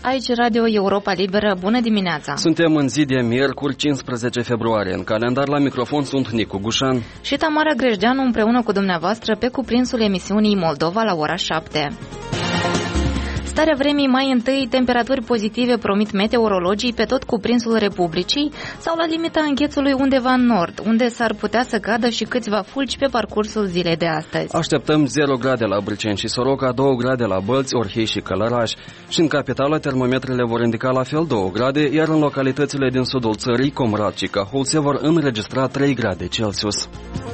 Aici Radio Europa Liberă, bună dimineața! Suntem în zi de miercuri, 15 februarie. În calendar la microfon sunt Nicu Gușan și Tamara Grejdeanu împreună cu dumneavoastră pe cuprinsul emisiunii Moldova la ora 7. Starea vremii mai întâi, temperaturi pozitive promit meteorologii pe tot cuprinsul Republicii sau la limita înghețului undeva în nord, unde s-ar putea să cadă și câțiva fulgi pe parcursul zilei de astăzi. Așteptăm 0 grade la Briceni și Soroca, 2 grade la Bălți, Orhei și Călăraș. Și în capitală termometrele vor indica la fel 2 grade, iar în localitățile din sudul țării, Comrat și Cahul, se vor înregistra 3 grade Celsius.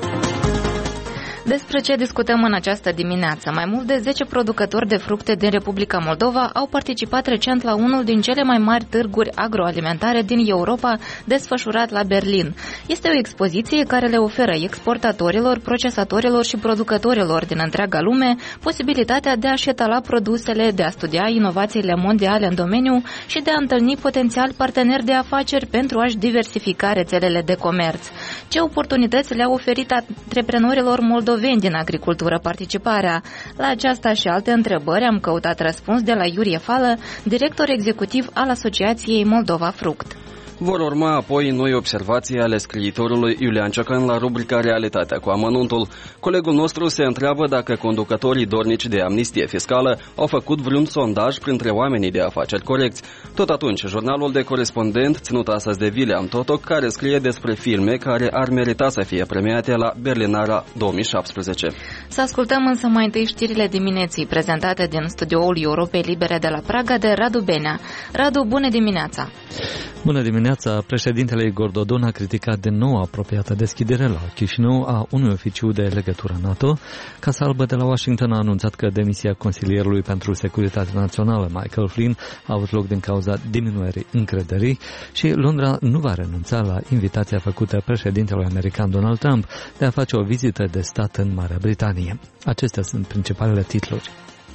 Despre ce discutăm în această dimineață? Mai mult de 10 producători de fructe din Republica Moldova au participat recent la unul din cele mai mari târguri agroalimentare din Europa, desfășurat la Berlin. Este o expoziție care le oferă exportatorilor, procesatorilor și producătorilor din întreaga lume posibilitatea de a-și etala produsele, de a studia inovațiile mondiale în domeniu și de a întâlni potențial parteneri de afaceri pentru a-și diversifica rețelele de comerț. Ce oportunități le-a oferit antreprenorilor moldoveni din agricultură participarea? La aceasta și alte întrebări am căutat răspuns de la Iurie Fală, director executiv al Asociației Moldova Fruct. Vor urma apoi noi observații ale scriitorului Iulian Ciocan la rubrica Realitatea cu amănuntul. Colegul nostru se întreabă dacă conducătorii dornici de amnistie fiscală au făcut vreun sondaj printre oamenii de afaceri corecți. Tot atunci, jurnalul de corespondent ținut astăzi de William Totoc, care scrie despre filme care ar merita să fie premiate la Berlinara 2017. Să ascultăm însă mai întâi știrile dimineții prezentate din studioul Europei Libere de la Praga de Radu Benea. Radu, bună dimineața! Bună dimineața! Președintele Igor Dodon a criticat din nou apropiată deschidere la Chișinău a unui oficiu de legătură NATO. Casa Albă de la Washington a anunțat că demisia consilierului pentru securitate națională Michael Flynn a avut loc din cauza diminuării încrederii și Londra nu va renunța la invitația făcută președintelui american Donald Trump de a face o vizită de stat în Marea Britanie. Acestea sunt principalele titluri.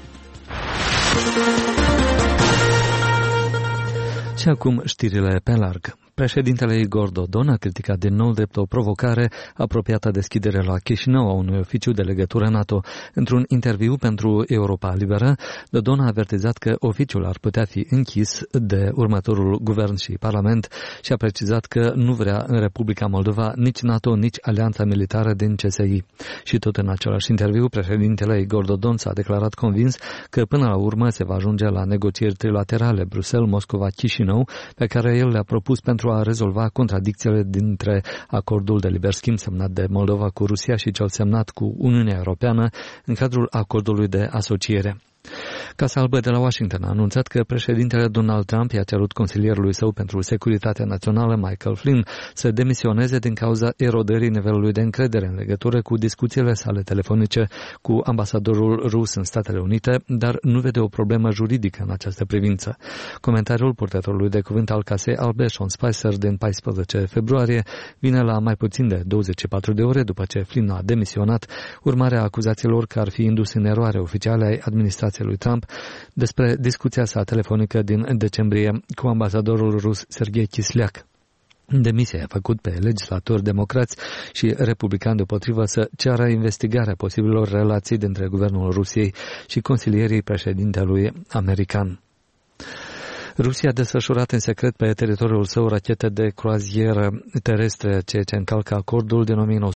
Și acum știrile pe larg. Președintele Igor Dodon a criticat din nou drept o provocare apropiată deschidere la Chișinău a unui oficiu de legătură NATO. Într-un interviu pentru Europa Liberă, Dodon a avertizat că oficiul ar putea fi închis de următorul guvern și parlament și a precizat că nu vrea în Republica Moldova nici NATO, nici alianța militară din CSI. Și tot în același interviu, președintele Igor Dodon s-a declarat convins că până la urmă se va ajunge la negocieri trilaterale Bruxelles, Moscova, Chișinău, pe care el le-a propus pentru a rezolva contradicțiile dintre acordul de liber schimb semnat de Moldova cu Rusia și cel semnat cu Uniunea Europeană în cadrul acordului de asociere. Casa Albă de la Washington a anunțat că președintele Donald Trump i-a cerut consilierului său pentru securitatea națională, Michael Flynn, să demisioneze din cauza erodării nivelului de încredere în legătură cu discuțiile sale telefonice cu ambasadorul rus în Statele Unite, dar nu vede o problemă juridică în această privință. Comentariul purtătorului de cuvânt al Casei Albe, Sean Spicer, din 14 februarie, vine la mai puțin de 24 de ore după ce Flynn a demisionat, urmarea acuzațiilor că ar fi indus în eroare oficiale ai administrației lui Trump despre discuția sa telefonică din decembrie cu ambasadorul rus Sergei Kisliak. Demisia a făcut pe legislatori democrați și republicani deopotrivă să ceară investigarea posibilor relații dintre guvernul Rusiei și consilierii președintelui american. Rusia a desfășurat în secret pe teritoriul său rachete de croazieră terestre, ceea ce încalcă acordul din